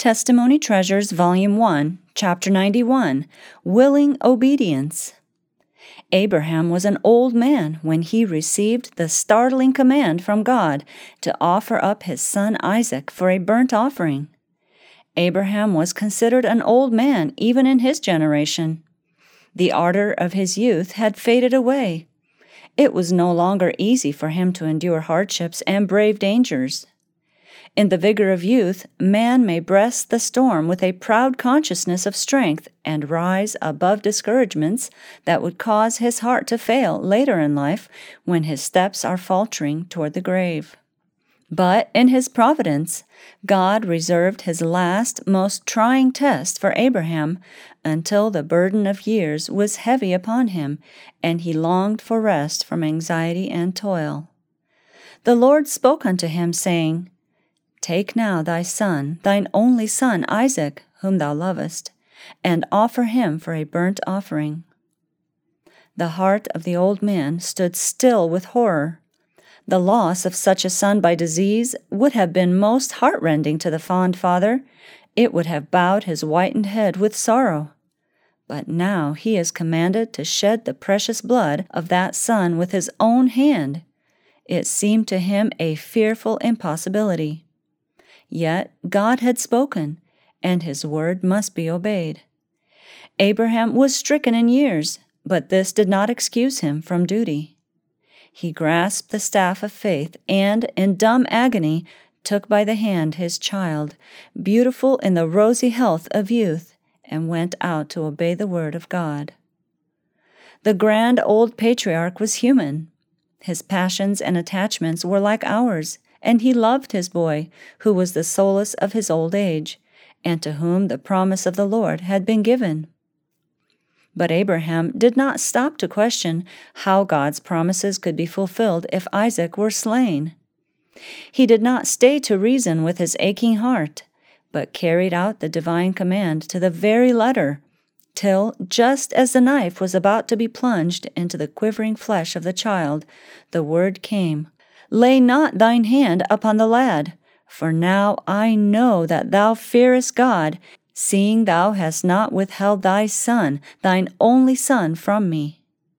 Testimony Treasures, Volume 1, Chapter 91, Willing Obedience. Abraham was an old man when he received the startling command from God to offer up his son Isaac for a burnt offering. Abraham was considered an old man even in his generation. The ardor of his youth had faded away. It was no longer easy for him to endure hardships and brave dangers. In the vigor of youth, man may breast the storm with a proud consciousness of strength and rise above discouragements that would cause his heart to fail later in life when his steps are faltering toward the grave. But in His providence, God reserved His last, most trying test for Abraham until the burden of years was heavy upon him, and he longed for rest from anxiety and toil. The Lord spoke unto him, saying, Take now thy son, thine only son Isaac, whom thou lovest, and offer him for a burnt offering. The heart of the old man stood still with horror. The loss of such a son by disease would have been most heartrending to the fond father. It would have bowed his whitened head with sorrow. But now he is commanded to shed the precious blood of that son with his own hand. It seemed to him a fearful impossibility. Yet God had spoken, and His word must be obeyed. Abraham was stricken in years, but this did not excuse him from duty. He grasped the staff of faith and, in dumb agony, took by the hand his child, beautiful in the rosy health of youth, and went out to obey the word of God. The grand old patriarch was human. His passions and attachments were like ours, and he loved his boy, who was the solace of his old age, and to whom the promise of the Lord had been given. But Abraham did not stop to question how God's promises could be fulfilled if Isaac were slain. He did not stay to reason with his aching heart, but carried out the divine command to the very letter, till, just as the knife was about to be plunged into the quivering flesh of the child, the word came, Lay not thine hand upon the lad, for now I know that thou fearest God, seeing thou hast not withheld thy son, thine only son, from me.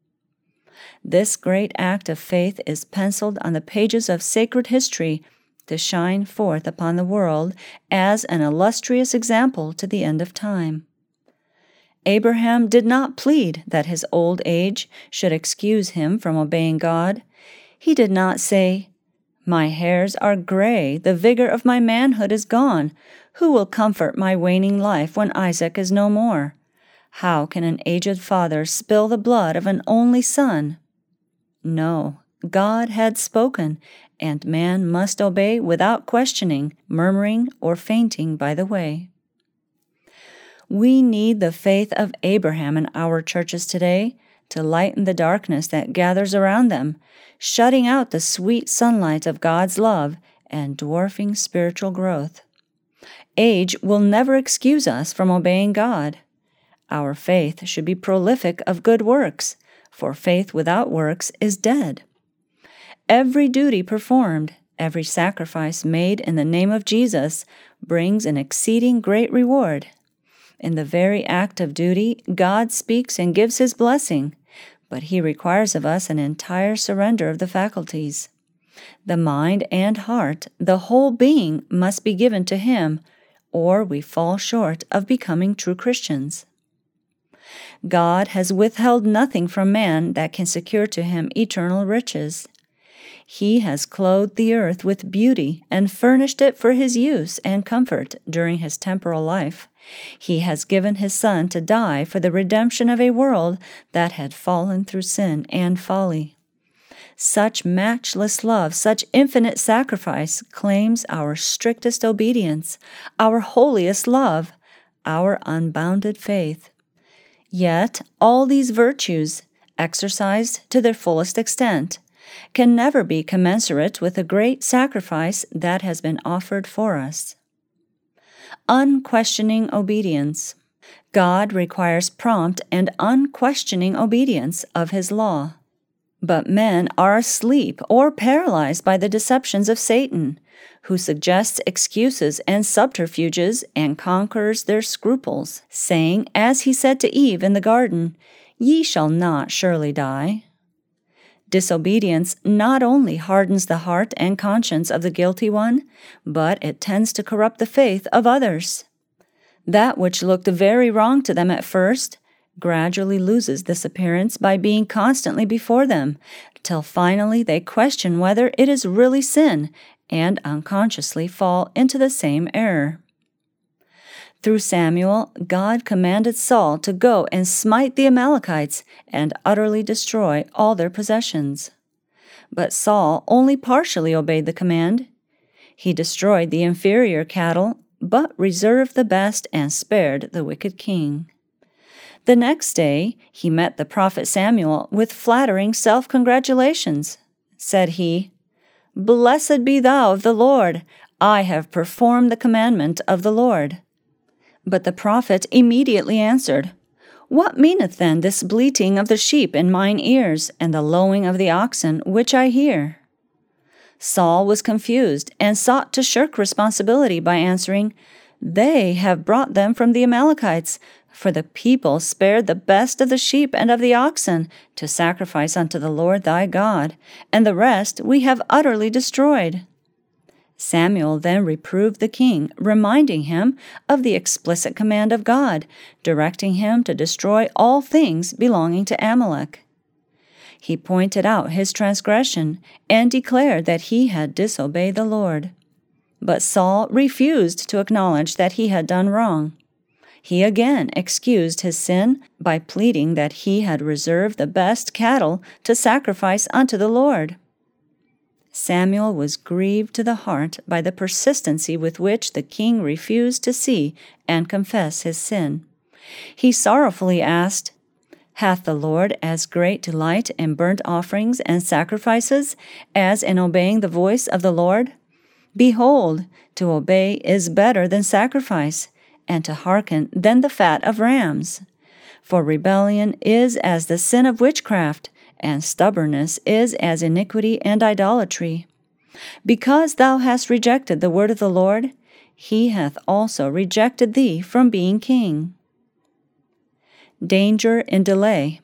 This great act of faith is penciled on the pages of sacred history to shine forth upon the world as an illustrious example to the end of time. Abraham did not plead that his old age should excuse him from obeying God. He did not say, My hairs are gray, the vigor of my manhood is gone. Who will comfort my waning life when Isaac is no more? How can an aged father spill the blood of an only son? No, God had spoken, and man must obey without questioning, murmuring, or fainting by the way. We need the faith of Abraham in our churches today to lighten the darkness that gathers around them, shutting out the sweet sunlight of God's love and dwarfing spiritual growth. Age will never excuse us from obeying God. Our faith should be prolific of good works, for faith without works is dead. Every duty performed, every sacrifice made in the name of Jesus brings an exceeding great reward. In the very act of duty, God speaks and gives His blessing, but He requires of us an entire surrender of the faculties. The mind and heart, the whole being, must be given to Him, or we fall short of becoming true Christians. God has withheld nothing from man that can secure to him eternal riches. He has clothed the earth with beauty and furnished it for his use and comfort during his temporal life. He has given his Son to die for the redemption of a world that had fallen through sin and folly. Such matchless love, such infinite sacrifice claims our strictest obedience, our holiest love, our unbounded faith. Yet all these virtues, exercised to their fullest extent, can never be commensurate with the great sacrifice that has been offered for us. Unquestioning obedience. God requires prompt and unquestioning obedience of His law. But men are asleep or paralyzed by the deceptions of Satan, who suggests excuses and subterfuges and conquers their scruples, saying, as he said to Eve in the garden, "Ye shall not surely die." Disobedience not only hardens the heart and conscience of the guilty one, but it tends to corrupt the faith of others. That which looked very wrong to them at first gradually loses this appearance by being constantly before them, till finally they question whether it is really sin and unconsciously fall into the same error. Through Samuel, God commanded Saul to go and smite the Amalekites and utterly destroy all their possessions. But Saul only partially obeyed the command. He destroyed the inferior cattle, but reserved the best and spared the wicked king. The next day he met the prophet Samuel with flattering self-congratulations. Said he, "Blessed be thou of the Lord, I have performed the commandment of the Lord." But the prophet immediately answered, "What meaneth then this bleating of the sheep in mine ears, and the lowing of the oxen which I hear?" Saul was confused and sought to shirk responsibility by answering, "They have brought them from the Amalekites, for the people spared the best of the sheep and of the oxen to sacrifice unto the Lord thy God, and the rest we have utterly destroyed." Samuel then reproved the king, reminding him of the explicit command of God, directing him to destroy all things belonging to Amalek. He pointed out his transgression and declared that he had disobeyed the Lord. But Saul refused to acknowledge that he had done wrong. He again excused his sin by pleading that he had reserved the best cattle to sacrifice unto the Lord. Samuel was grieved to the heart by the persistency with which the king refused to see and confess his sin. He sorrowfully asked, "Hath the Lord as great delight in burnt offerings and sacrifices as in obeying the voice of the Lord? Behold, to obey is better than sacrifice, and to hearken than the fat of rams. For rebellion is as the sin of witchcraft, and stubbornness is as iniquity and idolatry. Because thou hast rejected the word of the Lord, he hath also rejected thee from being king." Danger in delay.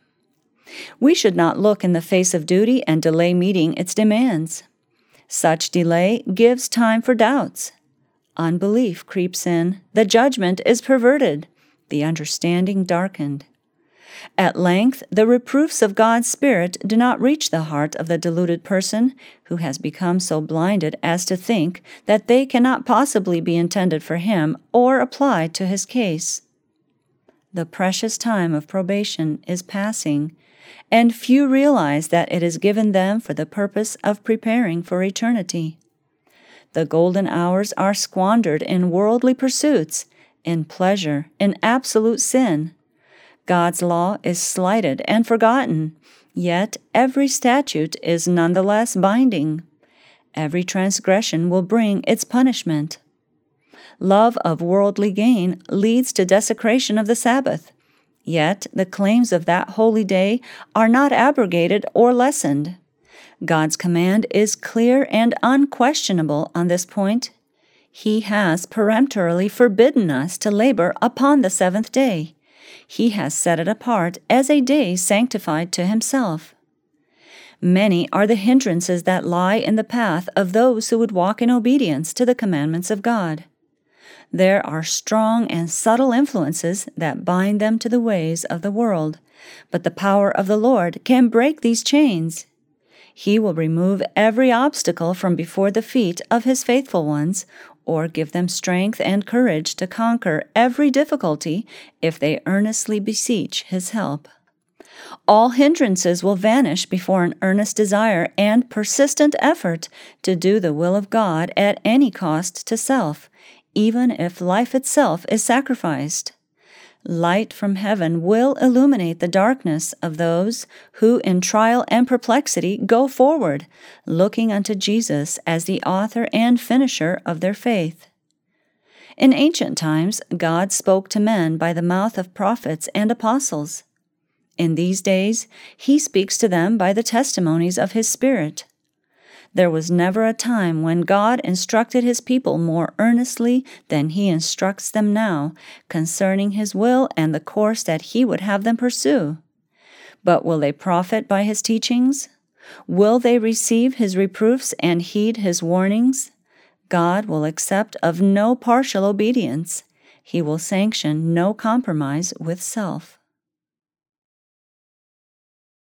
We should not look in the face of duty and delay meeting its demands. Such delay gives time for doubts. Unbelief creeps in, the judgment is perverted, the understanding darkened. At length, the reproofs of God's Spirit do not reach the heart of the deluded person who has become so blinded as to think that they cannot possibly be intended for him or applied to his case. The precious time of probation is passing, and few realize that it is given them for the purpose of preparing for eternity. The golden hours are squandered in worldly pursuits, in pleasure, in absolute sin. God's law is slighted and forgotten, yet every statute is nonetheless binding. Every transgression will bring its punishment. Love of worldly gain leads to desecration of the Sabbath, yet the claims of that holy day are not abrogated or lessened. God's command is clear and unquestionable on this point. He has peremptorily forbidden us to labor upon the seventh day. He has set it apart as a day sanctified to himself. Many are the hindrances that lie in the path of those who would walk in obedience to the commandments of God. There are strong and subtle influences that bind them to the ways of the world, but the power of the Lord can break these chains. He will remove every obstacle from before the feet of his faithful ones, or give them strength and courage to conquer every difficulty if they earnestly beseech his help. All hindrances will vanish before an earnest desire and persistent effort to do the will of God at any cost to self, even if life itself is sacrificed. Light from heaven will illuminate the darkness of those who in trial and perplexity go forward, looking unto Jesus as the author and finisher of their faith. In ancient times, God spoke to men by the mouth of prophets and apostles. In these days, he speaks to them by the testimonies of his Spirit. There was never a time when God instructed His people more earnestly than He instructs them now concerning His will and the course that He would have them pursue. But will they profit by His teachings? Will they receive His reproofs and heed His warnings? God will accept of no partial obedience. He will sanction no compromise with self.